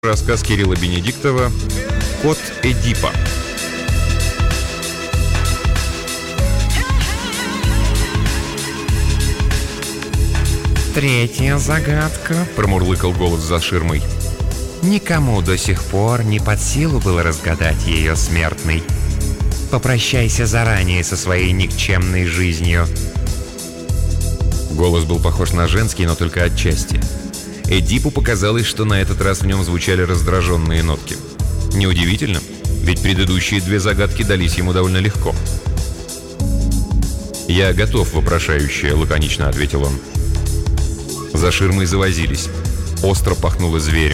Рассказ Кирилла Бенедиктова «Кот Эдипа». Третья загадка, промурлыкал голос за ширмой. Никому до сих пор не под силу было разгадать ее, смертный. Попрощайся заранее со своей никчемной жизнью. Голос был похож на женский, но только отчасти. Эдипу показалось, что на этот раз в нем звучали раздраженные нотки. Неудивительно, ведь предыдущие две загадки дались ему довольно легко. «Я готов, вопрошающая», — лаконично ответил он. За ширмой завозились. Остро пахнуло зверем.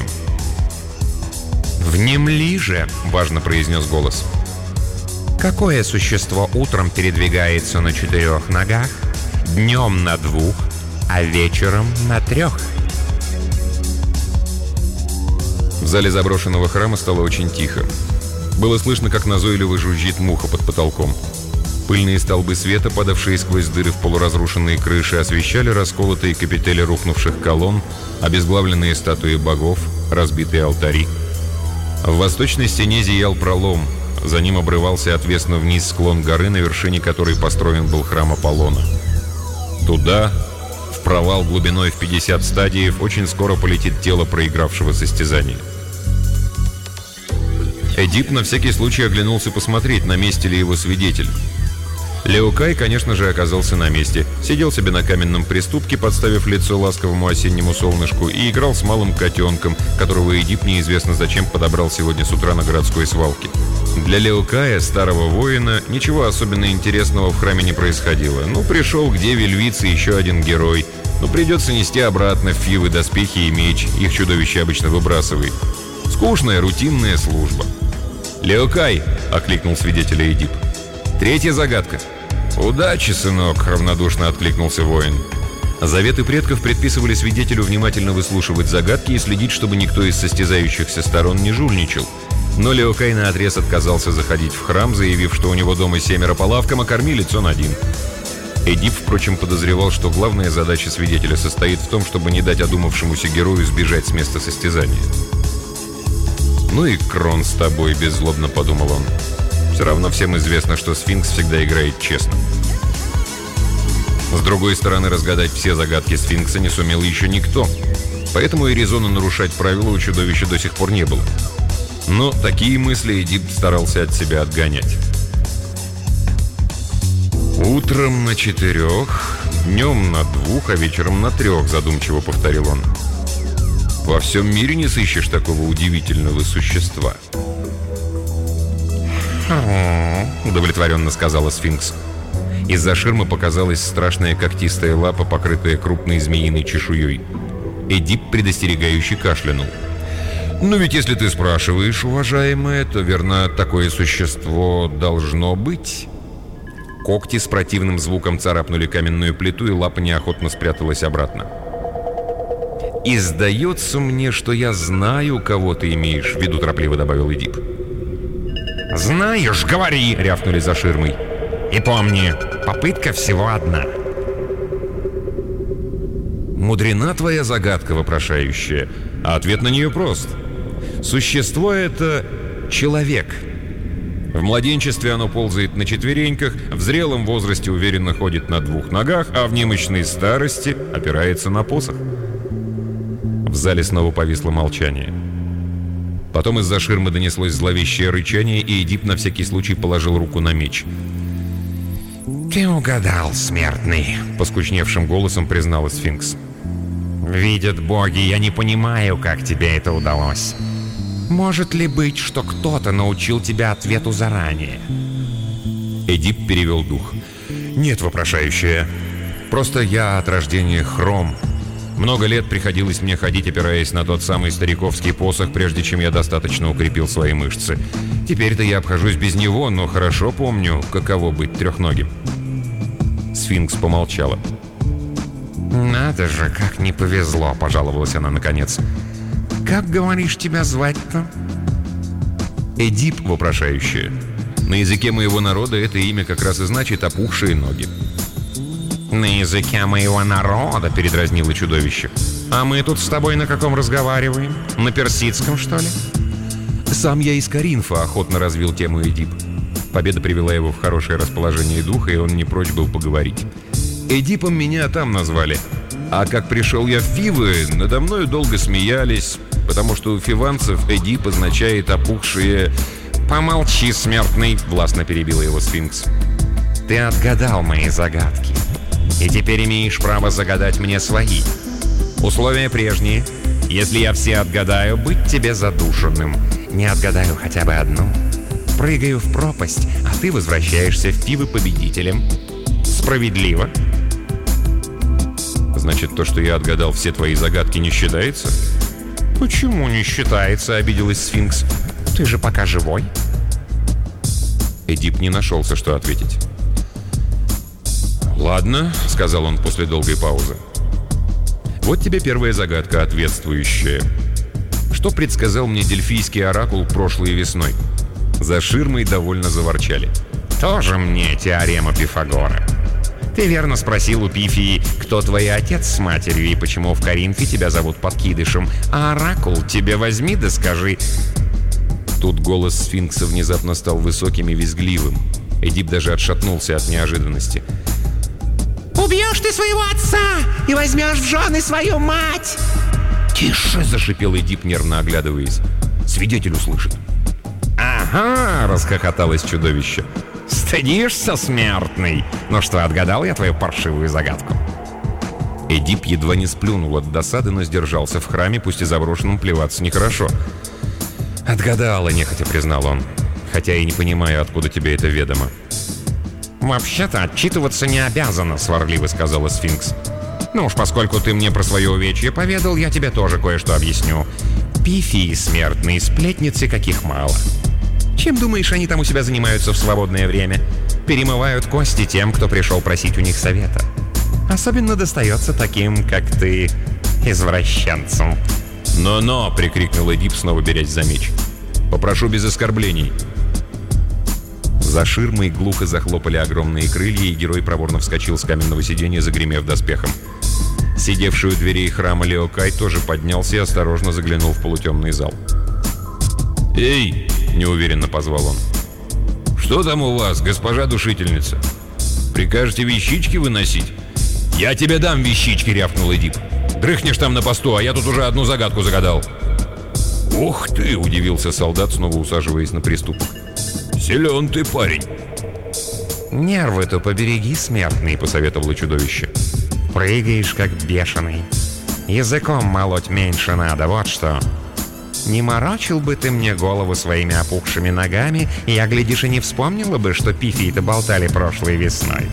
«Внемли же», — важно произнес голос. «Какое существо утром передвигается на 4 ногах, днем на 2, а вечером на 3?» В зале заброшенного храма стало очень тихо. Было слышно, как назойливо жужжит муха под потолком. Пыльные столбы света, падавшие сквозь дыры в полуразрушенные крыши, освещали расколотые капители рухнувших колонн, обезглавленные статуи богов, разбитые алтари. В восточной стене зиял пролом. За ним обрывался отвесно вниз склон горы, на вершине которой построен был храм Аполлона. Туда, в провал глубиной в 50 стадиев, очень скоро полетит тело проигравшего состязания. Эдип на всякий случай оглянулся посмотреть, на месте ли его свидетель. Леокай, конечно же, оказался на месте. Сидел себе на каменном приступке, подставив лицо ласковому осеннему солнышку, и играл с малым котенком, которого Эдип неизвестно зачем подобрал сегодня с утра на городской свалке. Для Леокая, старого воина, ничего особенно интересного в храме не происходило. Пришел к деве львице еще один герой. Придется нести обратно фивы, доспехи и меч. Их чудовище обычно выбрасывает. Скучная, рутинная служба. «Леокай!» — окликнул свидетеля Эдип. «Третья загадка». «Удачи, сынок!» — равнодушно откликнулся воин. Заветы предков предписывали свидетелю внимательно выслушивать загадки и следить, чтобы никто из состязающихся сторон не жульничал. Но Леокай наотрез отказался заходить в храм, заявив, что у него дома 7 по лавкам, а кормилец он один. Эдип, впрочем, подозревал, что главная задача свидетеля состоит в том, чтобы не дать одумавшемуся герою сбежать с места состязания. «Ну и крон с тобой», — беззлобно подумал он. «Все равно всем известно, что сфинкс всегда играет честно». С другой стороны, разгадать все загадки сфинкса не сумел еще никто. Поэтому и резона нарушать правила у чудовища до сих пор не было. Но такие мысли Эдип старался от себя отгонять. «Утром на 4, днем на 2, а вечером на 3», — задумчиво повторил он. «Во всем мире не сыщешь такого удивительного существа». «Удовлетворенно», — сказала сфинкс. Из-за ширмы показалась страшная когтистая лапа, покрытая крупной змеиной чешуей. Эдип предостерегающе кашлянул. «Ну ведь если ты спрашиваешь, уважаемая, то, верно, такое существо должно быть». Когти с противным звуком царапнули каменную плиту, и лапа неохотно спряталась обратно. «И сдается мне, что я знаю, кого ты имеешь в виду», — торопливо добавил Эдип. «Знаешь, говори!» — рявкнули за ширмой. «И помни, попытка всего одна». «Мудрена твоя загадка, вопрошающая, а ответ на нее прост. Существо — это человек. В младенчестве оно ползает на четвереньках, в зрелом возрасте уверенно ходит на 2 ногах, а в немощной старости опирается на посох». В зале снова повисло молчание. Потом из-за ширмы донеслось зловещее рычание, и Эдип на всякий случай положил руку на меч. «Ты угадал, смертный», — поскучневшим голосом признала сфинкс. «Видят боги, я не понимаю, как тебе это удалось. Может ли быть, что кто-то научил тебя ответу заранее?» Эдип перевел дух. «Нет, вопрошающая. Просто я от рождения хром. Много лет приходилось мне ходить, опираясь на тот самый стариковский посох, прежде чем я достаточно укрепил свои мышцы. Теперь-то я обхожусь без него, но хорошо помню, каково быть трехногим». Сфинкс помолчала. «Надо же, как не повезло», — пожаловалась она наконец. «Как, говоришь, тебя звать-то?» «Эдип, вопрошающая. На языке моего народа это имя как раз и значит «опухшие ноги». «На языке моего народа», — передразнило чудовище. «А мы тут с тобой на каком разговариваем? На персидском, что ли?» «Сам я из Коринфа», — охотно развил тему Эдип. Победа привела его в хорошее расположение духа, и он не прочь был поговорить. «Эдипом меня там назвали. А как пришел я в Фивы, надо мною долго смеялись, потому что у фиванцев Эдип означает опухшие...» «Помолчи, смертный», — властно перебила его сфинкс. «Ты отгадал мои загадки, и теперь имеешь право загадать мне свои. Условия прежние. Если я все отгадаю, быть тебе задушенным. Не отгадаю хотя бы одну. Прыгаю в пропасть, а ты возвращаешься в Фивы победителем. Справедливо?» «Значит, то, что я отгадал все твои загадки, не считается?» «Почему не считается?» — обиделась сфинкс. «Ты же пока живой». Эдип не нашелся, что ответить. «Ладно», — сказал он после долгой паузы. «Вот тебе первая загадка, ответствующая. Что предсказал мне дельфийский оракул прошлой весной?» За ширмой довольно заворчали. «Тоже мне теорема Пифагора. Ты верно спросил у Пифии, кто твой отец с матерью и почему в Коринфе тебя зовут подкидышем, а оракул тебе возьми да скажи...» Тут голос сфинкса внезапно стал высоким и визгливым. Эдип даже отшатнулся от неожиданности. «Убьешь ты своего отца и возьмешь в жены свою мать!» «Тише!» — зашипел Эдип, нервно оглядываясь. «Свидетель услышит». «Ага!» — расхохоталось чудовище. «Стыдишься, смертный? Ну что, отгадал я твою паршивую загадку?» Эдип едва не сплюнул от досады, но сдержался. В храме, пусть и заброшенном, плеваться нехорошо. «Отгадала», — нехотя признал он. «Хотя и не понимаю, откуда тебе это ведомо». «Вообще-то отчитываться не обязана», — сварливо сказала сфинкс. «Ну уж поскольку ты мне про свое увечье поведал, я тебе тоже кое-что объясню. Пифии смертные, сплетницы каких мало. Чем думаешь, они там у себя занимаются в свободное время? Перемывают кости тем, кто пришел просить у них совета. Особенно достается таким, как ты, извращенцам». «Но-но!» — прикрикнул Эдип, снова берясь за меч. «Попрошу без оскорблений». За ширмой глухо захлопали огромные крылья, и герой проворно вскочил с каменного сиденья, загремев доспехом. Сидевший у дверей храма Леокай тоже поднялся и осторожно заглянул в полутемный зал. «Эй!» — неуверенно позвал он. «Что там у вас, госпожа душительница? Прикажете вещички выносить?» «Я тебе дам вещички!» — рявкнул Эдип. «Дрыхнешь там на посту, а я тут уже одну загадку загадал». «Ух ты!» — удивился солдат, снова усаживаясь на приступок. «Силен ты, парень!» «Нервы-то побереги, смертный!» — посоветовало чудовище. «Прыгаешь, как бешеный. Языком молоть меньше надо, вот что. Не морочил бы ты мне голову своими опухшими ногами, я, глядишь, и не вспомнила бы, что пифии-то болтали прошлой весной».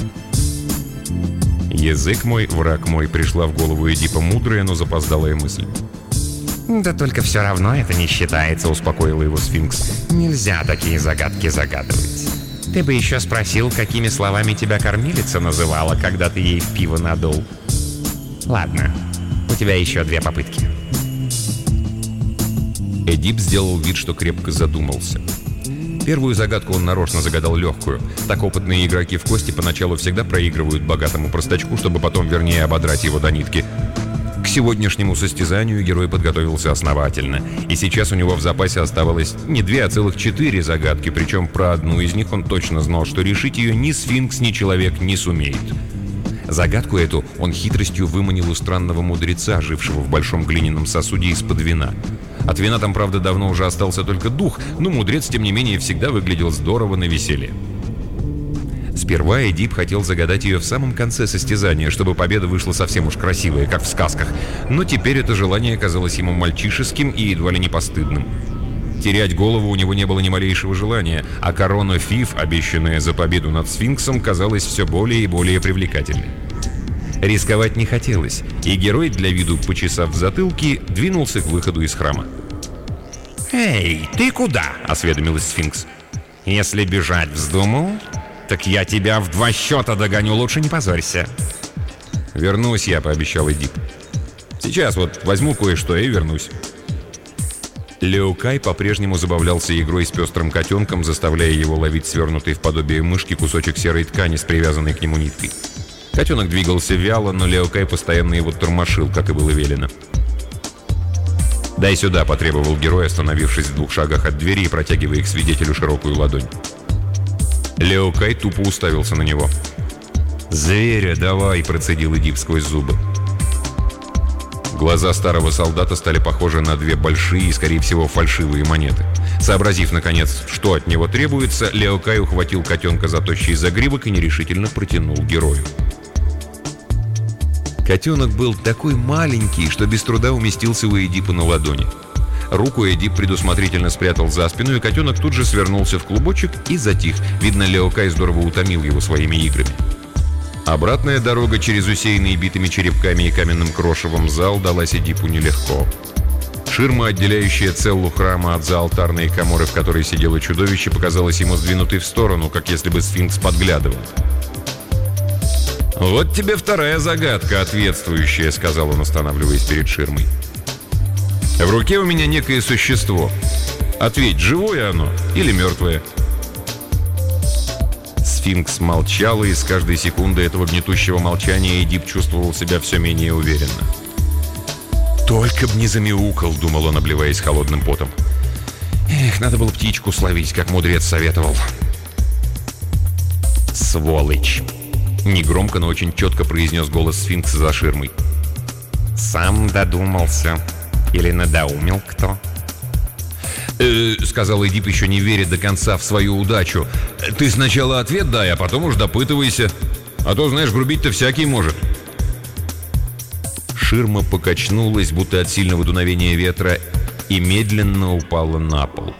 «Язык мой, враг мой», — пришла в голову Эдипа мудрая, но запоздалая мысль. «Да только все равно это не считается», — успокоила его сфинкс. «Нельзя такие загадки загадывать. Ты бы еще спросил, какими словами тебя кормилица называла, когда ты ей в пиво надул. Ладно, у тебя еще 2 попытки». Эдип сделал вид, что крепко задумался. Первую загадку он нарочно загадал легкую. Так опытные игроки в кости поначалу всегда проигрывают богатому простачку, чтобы потом вернее ободрать его до нитки. К сегодняшнему состязанию герой подготовился основательно, и сейчас у него в запасе оставалось не 2, а целых 4 загадки, причем про одну из них он точно знал, что решить ее ни сфинкс, ни человек не сумеет. Загадку эту он хитростью выманил у странного мудреца, жившего в большом глиняном сосуде из-под вина. От вина там, правда, давно уже остался только дух, но мудрец, тем не менее, всегда выглядел здорово на веселье. Сперва Эдип хотел загадать ее в самом конце состязания, чтобы победа вышла совсем уж красивая, как в сказках. Но теперь это желание казалось ему мальчишеским и едва ли не постыдным. Терять голову у него не было ни малейшего желания, а корона Фив, обещанная за победу над сфинксом, казалась все более и более привлекательной. Рисковать не хотелось, и герой, для виду почесав затылки, двинулся к выходу из храма. «Эй, ты куда?» — осведомилась сфинкс. «Если бежать вздумал, так я тебя в 2 счета догоню, лучше не позорься». «Вернусь я», — пообещал Эдип. «Сейчас вот возьму кое-что и вернусь». Леокай по-прежнему забавлялся игрой с пестрым котенком, заставляя его ловить свернутый в подобие мышки кусочек серой ткани с привязанной к нему ниткой. Котенок двигался вяло, но Леокай постоянно его тормошил, как и было велено. «Дай сюда», — потребовал герой, остановившись в 2 шагах от двери и протягивая к свидетелю широкую ладонь. Леокай тупо уставился на него. «Зверя давай», — процедил Эдип сквозь зубы. Глаза старого солдата стали похожи на 2 большие и, скорее всего, фальшивые монеты. Сообразив, наконец, что от него требуется, Леокай ухватил котенка за тощий загривок и нерешительно протянул герою. Котенок был такой маленький, что без труда уместился у Эдипа на ладони. Руку Эдип предусмотрительно спрятал за спину, и котенок тут же свернулся в клубочек и затих. Видно, Леокай здорово утомил его своими играми. Обратная дорога через усеянный битыми черепками и каменным крошевом зал далась Эдипу нелегко. Ширма, отделяющая целлу храма от заалтарной каморы, в которой сидело чудовище, показалась ему сдвинутой в сторону, как если бы сфинкс подглядывал. «Вот тебе 2-я загадка, ответствующая», — сказал он, останавливаясь перед ширмой. «В руке у меня некое существо. Ответь, живое оно или мертвое?» Сфинкс молчал, и с каждой секунды этого гнетущего молчания Эдип чувствовал себя все менее уверенно. «Только б не замяукал», — думал он, обливаясь холодным потом. «Эх, надо было птичку словить, как мудрец советовал». «Сволочь!» — негромко, но очень четко произнес голос сфинкса за ширмой. «Сам додумался. Или надоумил кто?» сказал Эдип, еще не веря до конца в свою удачу. «Ты сначала ответ дай, а потом уж допытывайся. А то, знаешь, грубить-то всякий может». Ширма покачнулась, будто от сильного дуновения ветра, и медленно упала на пол.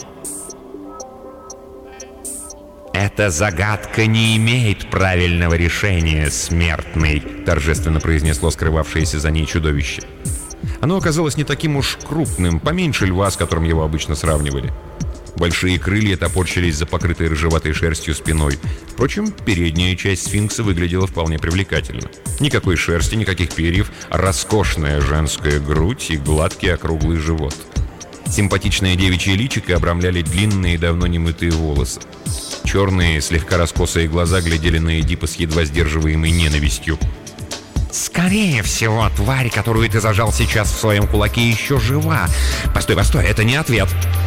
«Эта загадка не имеет правильного решения, смертный», — торжественно произнесло скрывавшееся за ней чудовище. Оно оказалось не таким уж крупным, поменьше льва, с которым его обычно сравнивали. Большие крылья топорщились за покрытой рыжеватой шерстью спиной. Впрочем, передняя часть сфинкса выглядела вполне привлекательно. Никакой шерсти, никаких перьев, роскошная женская грудь и гладкий округлый живот. Симпатичное девичье личико обрамляли длинные, давно немытые волосы. Черные, слегка раскосые глаза глядели на Эдипа с едва сдерживаемой ненавистью. «Скорее всего, тварь, которую ты зажал сейчас в своем кулаке, еще жива. Постой, это не ответ».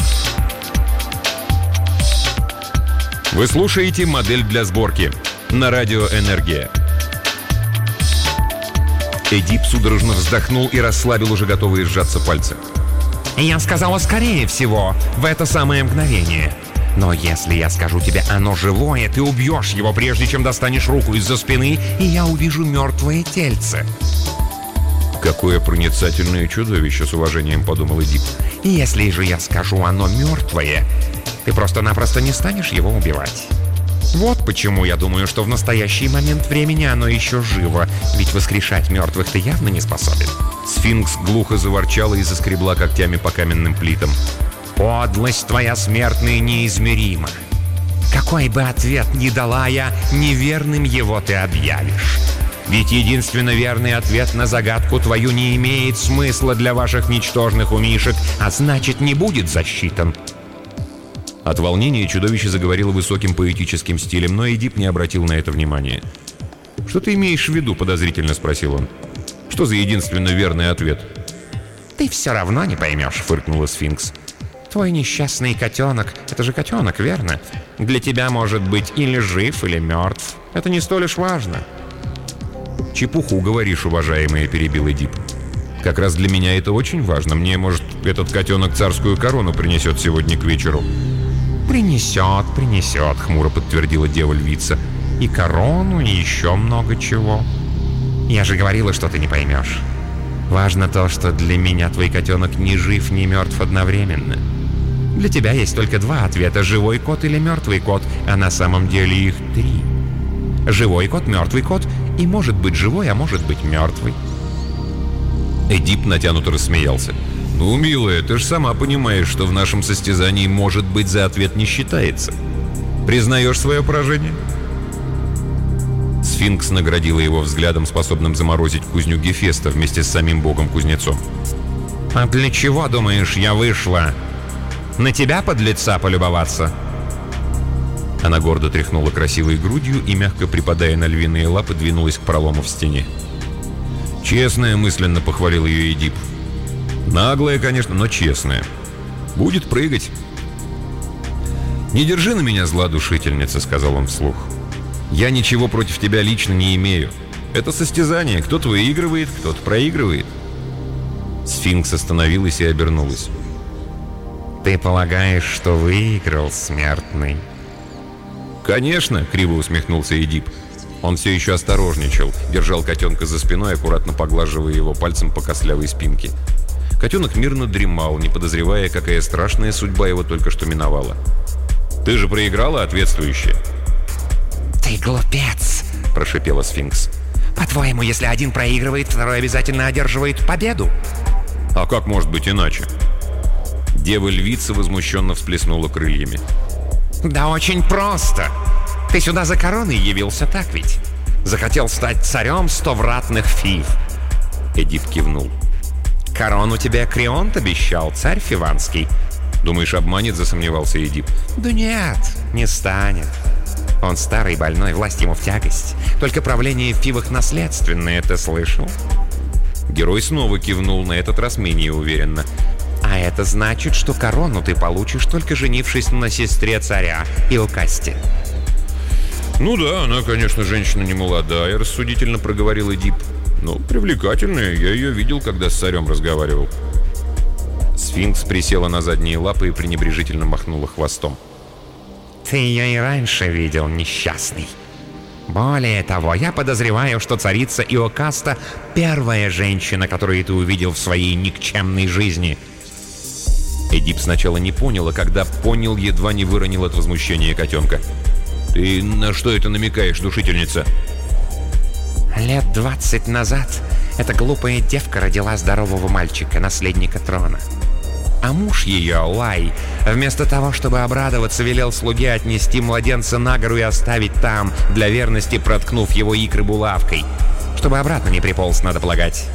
Вы слушаете «Модель для сборки» на радио «Энергия». Эдип судорожно вздохнул и расслабил уже готовые сжаться пальцы. «Я сказала, скорее всего, в это самое мгновение. Но если я скажу тебе, оно живое, ты убьешь его, прежде чем достанешь руку из-за спины, и я увижу мертвое тельце». «Какое проницательное чудовище», — с уважением подумал Эдип. «Если же я скажу, оно мертвое, ты просто-напросто не станешь его убивать. Вот почему я думаю, что в настоящий момент времени оно еще живо, ведь воскрешать мертвых ты явно не способен». Сфинкс глухо заворчала и заскребла когтями по каменным плитам. «Подлость твоя, смертная, неизмерима. Какой бы ответ ни дала я, неверным его ты объявишь. Ведь единственно верный ответ на загадку твою не имеет смысла для ваших ничтожных умишек, а значит, не будет засчитан». От волнения чудовище заговорило высоким поэтическим стилем, но Эдип не обратил на это внимания. «Что ты имеешь в виду?» — подозрительно спросил он. «Что за единственно верный ответ?» «Ты все равно не поймешь», — фыркнула сфинкс. «Твой несчастный котенок — это же котенок, верно? Для тебя может быть или жив, или мертв. Это не столь уж важно». «Чепуху говоришь, уважаемая», — перебил Эдип. «Как раз для меня это очень важно. Мне, может, этот котенок царскую корону принесет сегодня к вечеру». «Принесет», — хмуро подтвердила дева-львица. «И корону, и еще много чего. Я же говорила, что ты не поймешь. Важно то, что для меня твой котенок ни жив, ни мертв одновременно. Для тебя есть только 2 ответа — живой кот или мертвый кот, а на самом деле их 3. Живой кот, мертвый кот и может быть живой, а может быть мертвый». Эдип натянуто рассмеялся. «Ну, милая, ты же сама понимаешь, что в нашем состязании «может быть» за ответ не считается. Признаешь свое поражение?» Сфинкс наградила его взглядом, способным заморозить кузню Гефеста вместе с самим богом-кузнецом. «А для чего, думаешь, я вышла? На тебя, подлеца, полюбоваться?» Она гордо тряхнула красивой грудью и, мягко припадая на львиные лапы, двинулась к пролому в стене. «Честная», — мысленно похвалил ее Эдип. «Наглая, конечно, но честная. Будет прыгать». «Не держи на меня зла, душительница», — сказал он вслух. «Я ничего против тебя лично не имею. Это состязание. Кто-то выигрывает, кто-то проигрывает». Сфинкс остановилась и обернулась. «Ты полагаешь, что выиграл, смертный?» «Конечно», — криво усмехнулся Эдип. Он все еще осторожничал, держал котенка за спиной, аккуратно поглаживая его пальцем по костлявой спинке. Котенок мирно дремал, не подозревая, какая страшная судьба его только что миновала. «Ты же проиграла, ответствующая?» «Ты глупец!» – прошипела Сфинкс. «По-твоему, если один проигрывает, второй обязательно одерживает победу?» «А как может быть иначе?» Дева-львица возмущенно всплеснула крыльями. «Да очень просто. Ты сюда за короной явился, так ведь? Захотел стать царем 100 вратных фив». Эдип кивнул. «Корону тебе Крионт обещал, царь фиванский». «Думаешь, обманет?» — засомневался Эдип. «Да нет, не станет. Он старый, больной, власть ему в тягость. Только правление в фивах наследственное, ты слышал?» Герой снова кивнул, на этот раз менее уверенно. «А это значит, что корону ты получишь, только женившись на сестре царя Иокасте». «Ну да, она, конечно, женщина не молодая», — рассудительно проговорил Эдип. «Но привлекательная, я ее видел, когда с царем разговаривал». Сфинкс присела на задние лапы и пренебрежительно махнула хвостом. «Ты ее и раньше видел, несчастный. Более того, я подозреваю, что царица Иокаста — первая женщина, которую ты увидел в своей никчемной жизни». Эдип сначала не понял, а когда понял, едва не выронил от возмущения котенка. «Ты на что это намекаешь, душительница?» Лет 20 назад эта глупая девка родила здорового мальчика, наследника трона. А муж ее, Лай, вместо того, чтобы обрадоваться, велел слуге отнести младенца на гору и оставить там, для верности проткнув его икры булавкой. Чтобы обратно не приполз, надо полагать.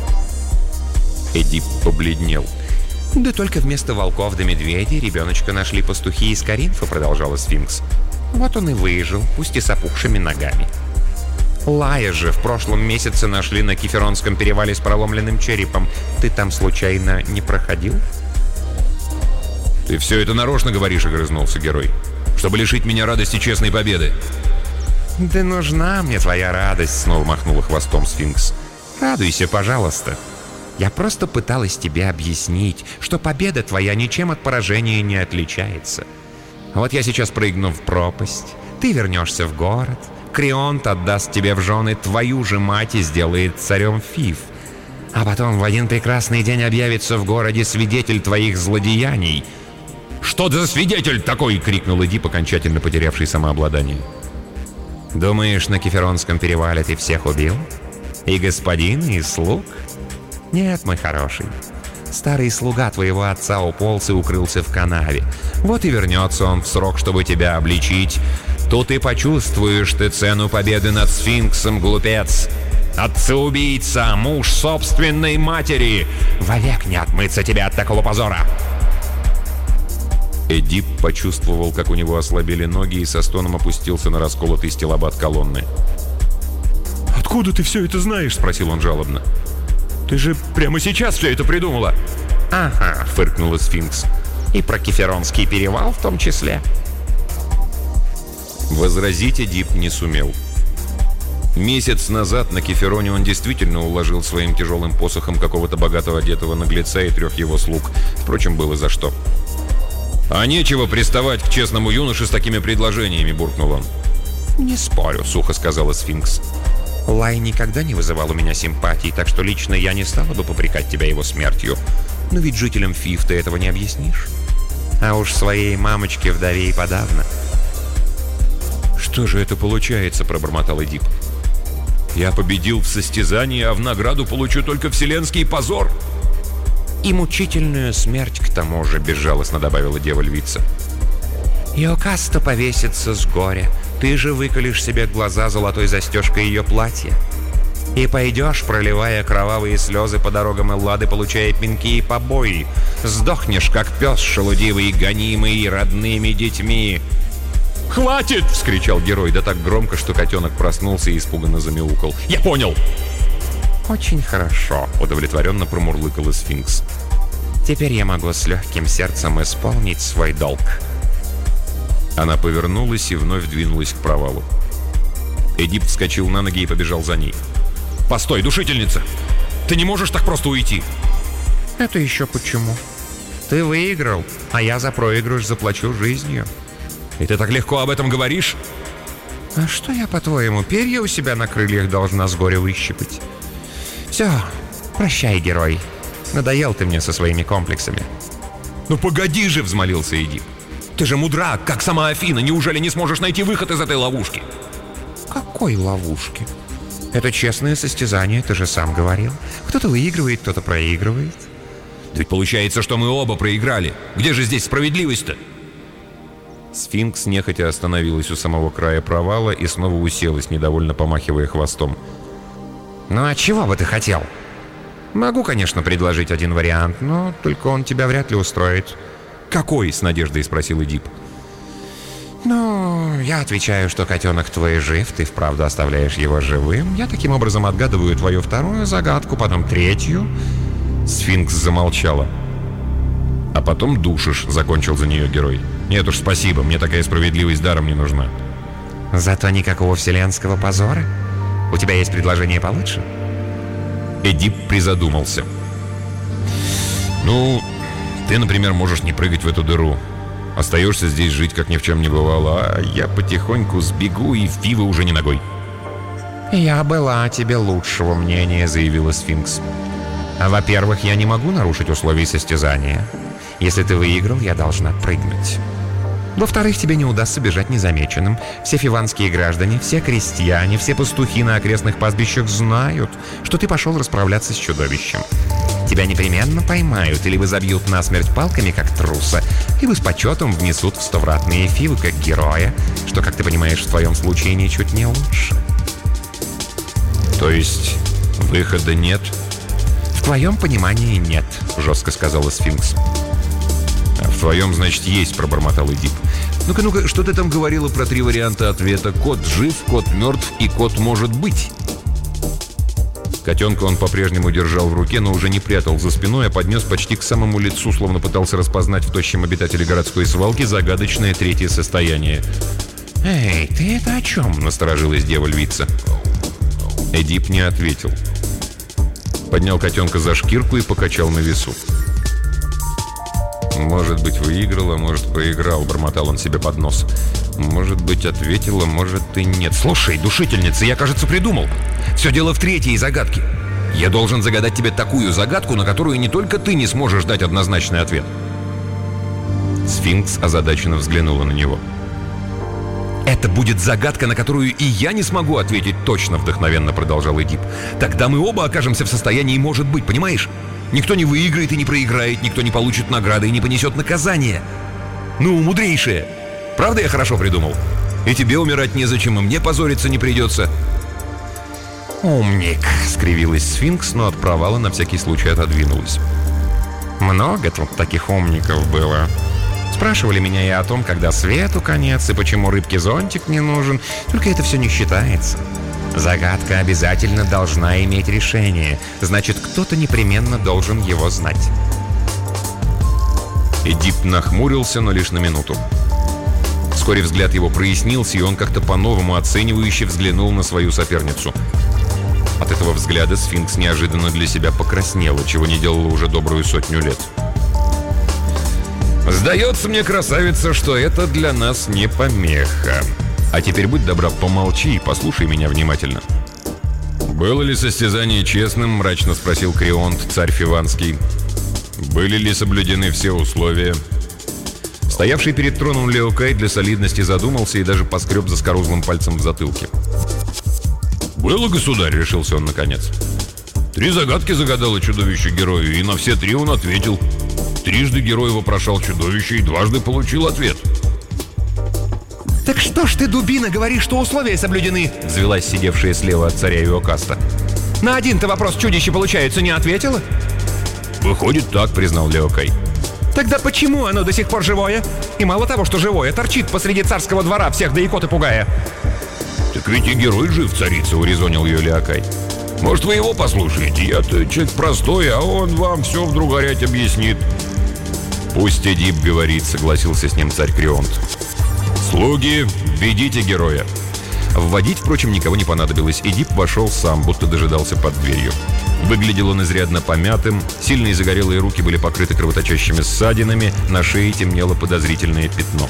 Эдип побледнел. «Да только вместо волков да медведей ребеночка нашли пастухи из Коринфа», — продолжала Сфинкс. «Вот он и выжил, пусть и с опухшими ногами. Лая же в прошлом месяце нашли на Кеферонском перевале с проломленным черепом. Ты там случайно не проходил?» «Ты все это нарочно говоришь», — огрызнулся герой. «Чтобы лишить меня радости честной победы». «Да нужна мне твоя радость», — снова махнула хвостом Сфинкс. «Радуйся, пожалуйста. Я просто пыталась тебе объяснить, что победа твоя ничем от поражения не отличается. Вот я сейчас прыгну в пропасть, ты вернешься в город, Крионт отдаст тебе в жены твою же мать и сделает царем Фив. А потом в один прекрасный день объявится в городе свидетель твоих злодеяний». «Что за свидетель такой?» — крикнул Эдип, окончательно потерявший самообладание. «Думаешь, на Кеферонском перевале ты всех убил? И господин, и слуг? Нет, мой хороший. Старый слуга твоего отца уполз и укрылся в канаве. Вот и вернется он в срок, чтобы тебя обличить. Тут и почувствуешь ты цену победы над Сфинксом, глупец. Отца-убийца, муж собственной матери. Вовек не отмыться тебе от такого позора». Эдип почувствовал, как у него ослабели ноги, и со стоном опустился на расколотый стилобат колонны. «Откуда ты все это знаешь?» — спросил он жалобно. «Ты же прямо сейчас все это придумала!» «Ага», — фыркнула Сфинкс. «И про Кеферонский перевал в том числе». Возразить Эдип не сумел. Месяц назад на Кефероне он действительно уложил своим тяжелым посохом какого-то богатого одетого наглеца и 3 его слуг. Впрочем, было за что. «А нечего приставать к честному юноше с такими предложениями», — буркнул он. «Не спорю», — сухо сказала Сфинкс. «Лай никогда не вызывал у меня симпатий, так что лично я не стала бы попрекать тебя его смертью. Но ведь жителям Фив ты этого не объяснишь. А уж своей мамочке-вдове и подавно». «Что же это получается?» — пробормотал Эдип. «Я победил в состязании, а в награду получу только вселенский позор». «И мучительную смерть к тому же», — безжалостно добавила дева-львица. «Иокаста повесится с горя. Ты же выколешь себе глаза золотой застежкой ее платья. И пойдешь, проливая кровавые слезы по дорогам Эллады, получая пинки и побои. Сдохнешь, как пес шелудивый, гонимый родными детьми». «Хватит!» — вскричал герой, да так громко, что котенок проснулся и испуганно замяукал. «Я понял!» «Очень хорошо», — удовлетворенно промурлыкал сфинкс. «Теперь я могу с легким сердцем исполнить свой долг». Она повернулась и вновь двинулась к провалу. Эдип вскочил на ноги и побежал за ней. «Постой, душительница! Ты не можешь так просто уйти!» «Это еще почему? Ты выиграл, а я за проигрыш заплачу жизнью». «И ты так легко об этом говоришь?» «А что я, по-твоему, перья у себя на крыльях должна с горя выщипать?» «Все, прощай, герой. Надоел ты мне со своими комплексами». «Ну погоди же!» — взмолился Эдип. «Ты же мудра, как сама Афина. Неужели не сможешь найти выход из этой ловушки?» «Какой ловушки? Это честное состязание, ты же сам говорил. Кто-то выигрывает, кто-то проигрывает». «Да ведь получается, что мы оба проиграли. Где же здесь справедливость-то?» Сфинкс нехотя остановилась у самого края провала и снова уселась, недовольно помахивая хвостом. «Ну а чего бы ты хотел? Могу, конечно, предложить один вариант, но только он тебя вряд ли устроит». «Какой?» — с надеждой спросил Эдип. «Ну, я отвечаю, что котенок твой жив, ты вправду оставляешь его живым. Я таким образом отгадываю твою вторую загадку, потом третью». Сфинкс замолчала. «А потом душишь», — закончил за нее герой. «Нет уж, спасибо, мне такая справедливость даром не нужна». «Зато никакого вселенского позора. У тебя есть предложение получше?» Эдип призадумался. «Ну, ты, например, можешь не прыгать в эту дыру. Остаешься здесь жить, как ни в чем не бывало, а я потихоньку сбегу, и в пиво уже не ногой». «Я была о тебе лучшего мнения», — заявила Сфинкс. «Во-первых, я не могу нарушить условий состязания. Если ты выиграл, я должна прыгнуть. Во-вторых, тебе не удастся бежать незамеченным. Все фиванские граждане, все крестьяне, все пастухи на окрестных пастбищах знают, что ты пошел расправляться с чудовищем. Тебя непременно поймают или забьют насмерть палками, как труса, либо с почетом внесут в 100-вратные фивы, как героя, что, как ты понимаешь, в твоем случае ничуть не лучше». «То есть выхода нет?» «В твоем понимании нет», — жестко сказала Сфинкс. «А в твоем, значит, есть», — пробормотал Эдип. «Ну-ка, что ты там говорила про 3 варианта ответа? Кот жив, кот мертв и кот может быть». Котенка он по-прежнему держал в руке, но уже не прятал за спиной, а поднес почти к самому лицу, словно пытался распознать в тощем обитателе городской свалки загадочное третье состояние. «Эй, ты это о чем?» — насторожилась дева-львица. Эдип не ответил. Поднял котенка за шкирку и покачал на весу. «Может быть, выиграл, а может, проиграл», — бормотал он себе под нос. «Может быть, ответила, может, и нет». «Слушай, душительница, я, кажется, придумал. Все дело в третьей загадке. Я должен загадать тебе такую загадку, на которую не только ты не сможешь дать однозначный ответ». Сфинкс озадаченно взглянула на него. «Это будет загадка, на которую и я не смогу ответить точно», — вдохновенно продолжал Эдип. «Тогда мы оба окажемся в состоянии «может быть», понимаешь? Никто не выиграет и не проиграет, никто не получит награды и не понесет наказание. Ну, мудрейшее. Правда я хорошо придумал? И тебе умирать незачем, и мне позориться не придется». «Умник», — скривилась Сфинкс, но от провала на всякий случай отодвинулась. «Много тут таких умников было. Спрашивали меня и о том, когда свету конец, и почему рыбке зонтик не нужен. Только это все не считается. Загадка обязательно должна иметь решение. Значит, кто-то непременно должен его знать». Эдип нахмурился, но лишь на минуту. Вскоре взгляд его прояснился, и он как-то по-новому оценивающе взглянул на свою соперницу. От этого взгляда Сфинкс неожиданно для себя покраснела, чего не делала уже добрую 100 лет. «Сдается мне, красавица, что это для нас не помеха. А теперь будь добра, помолчи и послушай меня внимательно». «Было ли состязание честным?» — мрачно спросил Крионт, царь Фиванский. «Были ли соблюдены все условия?» Стоявший перед троном Леокай для солидности задумался и даже поскреб заскорузлым пальцем в затылке. «Было, государь», — решился он наконец. 3 загадки загадало чудовище герою, и на все 3 он ответил. 3 герой вопрошал чудовище и 2 получил ответ». «Так что ж ты, дубина, говоришь, что условия соблюдены?» — взвелась сидевшая слева от царя Иокаста. «На один-то вопрос чудище, получается, не ответило?» «Выходит так», — признал Леокай. Тогда почему оно до сих пор живое? И мало того, что живое, торчит посреди царского двора, всех да икоты пугая. Так ведь и герой жив, царица, урезонил ее Леокай. Может, вы его послушаете? Я-то человек простой, а он вам все вдруг горять объяснит. Пусть Эдип говорит, согласился с ним царь Крионт. Слуги, ведите героя. Вводить, впрочем, никого не понадобилось. Эдип вошел сам, будто дожидался под дверью. Выглядел он изрядно помятым, сильные загорелые руки были покрыты кровоточащими ссадинами, на шее темнело подозрительное пятно.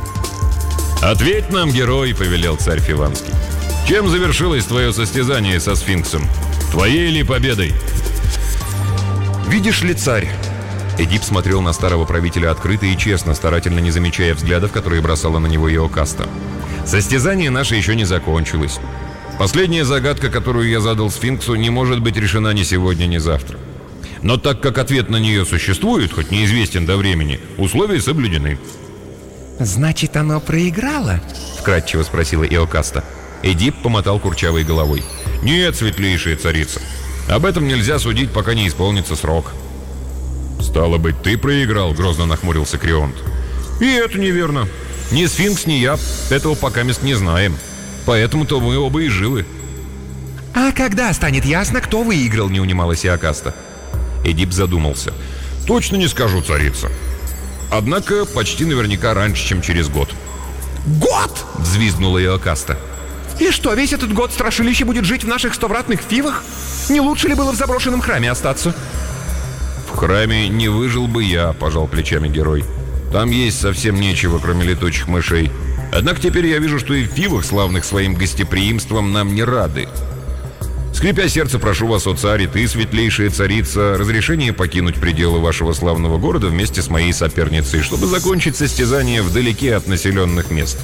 «Ответь нам, герой!» — повелел царь Фиванский. «Чем завершилось твое состязание со сфинксом? Твоей ли победой?» «Видишь ли, царь?» Эдип смотрел на старого правителя открыто и честно, старательно не замечая взглядов, которые бросала на него Иокаста. «Состязание наше еще не закончилось. Последняя загадка, которую я задал сфинксу, не может быть решена ни сегодня, ни завтра. Но так как ответ на нее существует, хоть неизвестен до времени, условия соблюдены». «Значит, оно проиграло?» — вкратчиво спросила Иокаста. Эдип помотал курчавой головой. «Нет, светлейшая царица. Об этом нельзя судить, пока не исполнится срок». «Стало быть, ты проиграл», — грозно нахмурился Крионт. «И это неверно. Ни сфинкс, ни я этого пока мест не знаем. Поэтому-то мы оба и живы». «А когда станет ясно, кто выиграл?» — не унималась Иокаста. Эдип задумался. «Точно не скажу, царица. Однако почти наверняка раньше, чем через год». «Год?» — взвизгнула Иокаста. «И что, весь этот год страшилище будет жить в наших 100-вратных фивах? Не лучше ли было в заброшенном храме остаться?» «В храме не выжил бы я», — пожал плечами герой. «Там есть совсем нечего, кроме летучих мышей. Однако теперь я вижу, что и в фивах, славных своим гостеприимством, нам не рады. Скрипя сердце, прошу вас, о царь, и ты, светлейшая царица, разрешение покинуть пределы вашего славного города вместе с моей соперницей, чтобы закончить состязание вдалеке от населенных мест».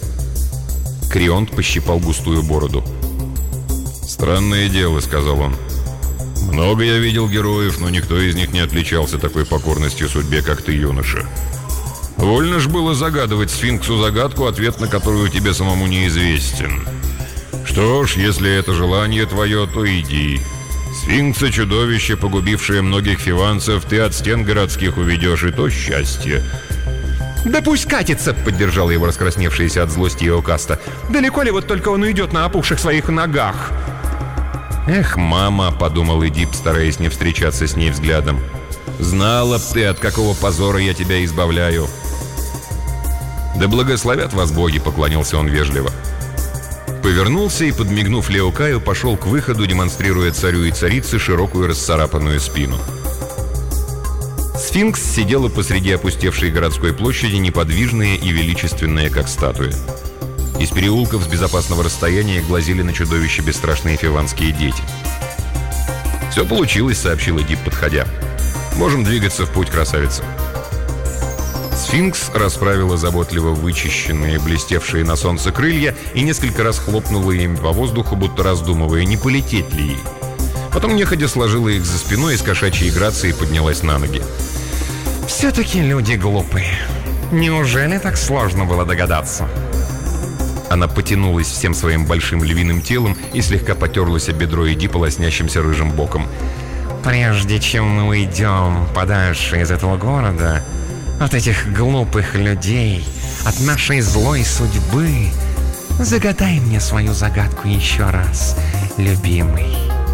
Крионт пощипал густую бороду. «Странное дело», — сказал он. «Много я видел героев, но никто из них не отличался такой покорностью судьбе, как ты, юноша. Вольно ж было загадывать сфинксу загадку, ответ на которую тебе самому неизвестен. Что ж, если это желание твое, то иди. Сфинкса, чудовище, погубившее многих фиванцев, ты от стен городских уведешь, и то счастье». «Да пусть катится!» — поддержала его раскрасневшаяся от злости Иокаста. «Далеко ли вот только он уйдет на опухших своих ногах?» «Эх, мама!» — подумал Эдип, стараясь не встречаться с ней взглядом. «Знала б ты, от какого позора я тебя избавляю!» «Да благословят вас боги!» — поклонился он вежливо. Повернулся и, подмигнув Леокаю, пошел к выходу, демонстрируя царю и царице широкую расцарапанную спину. Сфинкс сидела посреди опустевшей городской площади, неподвижная и величественная, как статуя. Из переулков с безопасного расстояния глазели на чудовище бесстрашные фиванские дети. «Все получилось», — сообщил Эдип, подходя. «Можем двигаться в путь, красавица». Сфинкс расправила заботливо вычищенные, блестевшие на солнце крылья и несколько раз хлопнула им по воздуху, будто раздумывая, не полететь ли ей. Потом нехотя сложила их за спиной и с кошачьей грацией поднялась на ноги. «Все-таки люди глупые. Неужели так сложно было догадаться?» Она потянулась всем своим большим львиным телом и слегка потерлась об бедро Эдипа лоснящимся рыжим боком. «Прежде чем мы уйдем подальше из этого города, от этих глупых людей, от нашей злой судьбы, загадай мне свою загадку еще раз, любимый».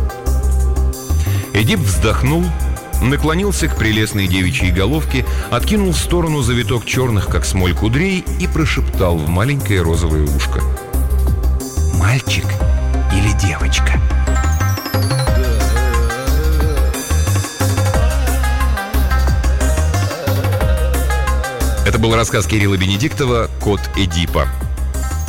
Эдип вздохнул, наклонился к прелестной девичьей головке, откинул в сторону завиток черных, как смоль, кудрей и прошептал в маленькое розовое ушко: «Мальчик или девочка?» Это был рассказ Кирилла Бенедиктова «Кот Эдипа».